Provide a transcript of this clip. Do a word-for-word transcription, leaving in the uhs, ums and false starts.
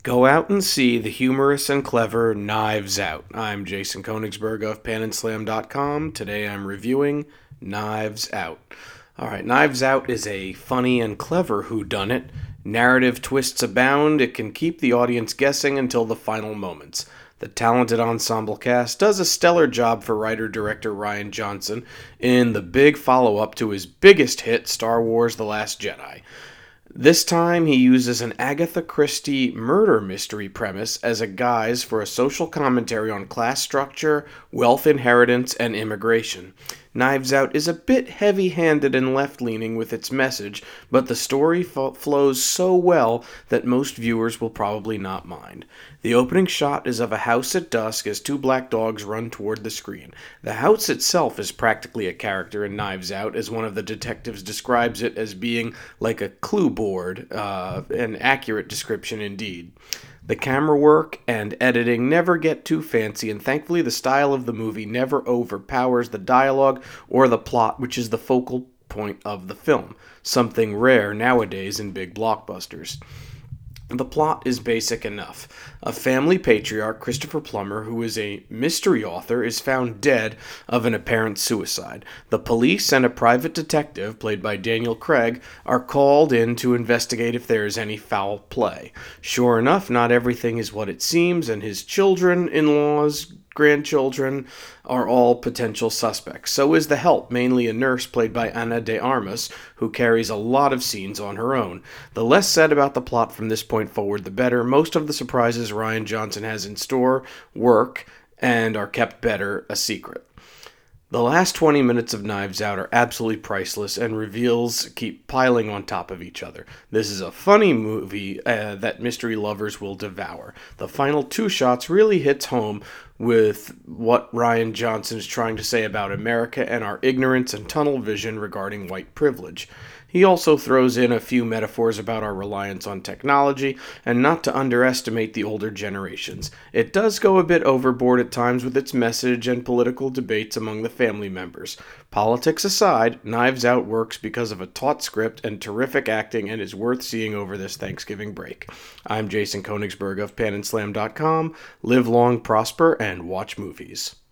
Go out and see the humorous and clever Knives Out. I'm Jason Konigsberg of pan and slam dot com. Today I'm reviewing Knives Out. Alright, Knives Out is a funny and clever whodunit. Narrative twists abound. It can keep the audience guessing until the final moments. The talented ensemble cast does a stellar job for writer-director Rian Johnson in the big follow-up to his biggest hit, Star Wars: The Last Jedi. This time, he uses an Agatha Christie murder mystery premise as a guise for a social commentary on class structure, wealth inheritance, and immigration. Knives Out is a bit heavy-handed and left-leaning with its message, but the story fo- flows so well that most viewers will probably not mind. The opening shot is of a house at dusk as two black dogs run toward the screen. The house itself is practically a character in Knives Out, as one of the detectives describes it as being like a clue board, uh, an accurate description indeed. The camera work and editing never get too fancy, and thankfully the style of the movie never overpowers the dialogue or the plot, which is the focal point of the film, something rare nowadays in big blockbusters. The plot is basic enough. A family patriarch, Christopher Plummer, who is a mystery author, is found dead of an apparent suicide. The police and a private detective, played by Daniel Craig, are called in to investigate if there is any foul play. Sure enough, not everything is what it seems, and his children, in-laws, grandchildren are all potential suspects. So is the help, mainly a nurse played by Ana de Armas, who carries a lot of scenes on her own. The less said about the plot from this point forward, the better. Most of the surprises Rian Johnson has in store work and are kept better a secret. The last twenty minutes of Knives Out are absolutely priceless, and reveals keep piling on top of each other. This is a funny movie uh, that mystery lovers will devour. The final two shots really hits home with what Rian Johnson is trying to say about America and our ignorance and tunnel vision regarding white privilege. He also throws in a few metaphors about our reliance on technology, and not to underestimate the older generations. It does go a bit overboard at times with its message and political debates among the family members. Politics aside, Knives Out works because of a taut script and terrific acting, and is worth seeing over this Thanksgiving break. I'm Jason Konigsberg of pan and slam dot com. Live long, prosper, and watch movies.